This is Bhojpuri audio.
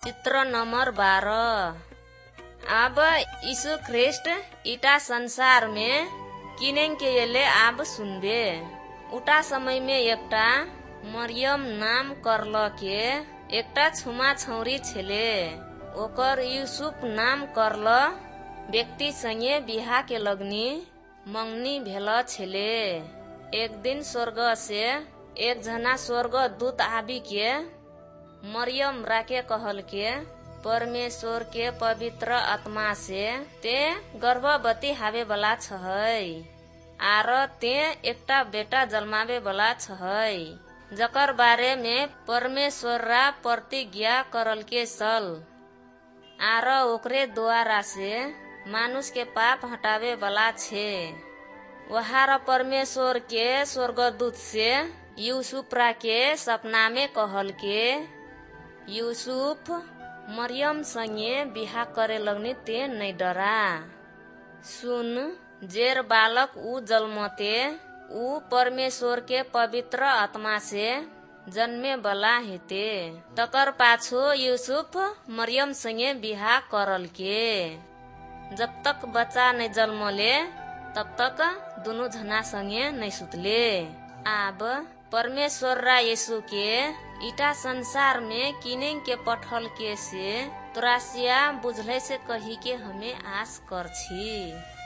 चित्र नंबर 12। अब यीशु ख्रिस्ट इटा संसार में किनें के येले अब सुनबे। उटा समय में एकटा मरियम नाम करल के एकटा छुमा छौरी छेले, ओकर यूसुफ नाम करल व्यक्ति संगे बिहा के लगनी मंगनी भेल छेले। एक दिन स्वर्ग से एक जना स्वर्ग दूत आबी के मरियम राके कहल के, परमेश्वर के पवित्र आत्मा से ते गर्भवती हावे वाला छहई, आर ते एकटा बेटा जन्मावे वाला छहई, जकर बारे में परमेश्वर रा प्रतिज्ञा करल के सल, आर ओकरे द्वारा से मानुष के पाप हटावे वाला छे। वहार परमेश्वर के स्वर्गदूत से यूसुफ रा के सपना में कहल के, यूसुफ मरियम संगे बिहा करे लगनी ते नहीं डरा। सुन, जेर बालक ऊ जन्मते ऊ परमेश्वर के पवित्र आत्मा से जन्मे वाला हेते। तकर पाछो यूसुफ मरियम संगे बिहा करल के। जब तक बच्चा नहीं जन्मले तब तक दोनों जना संगे नहीं सुतले। अब परमेश्वर रा यीशु के इटा संसार में किने के पठल के से तोरासिया बुझले से कही के हमें आस कर छी।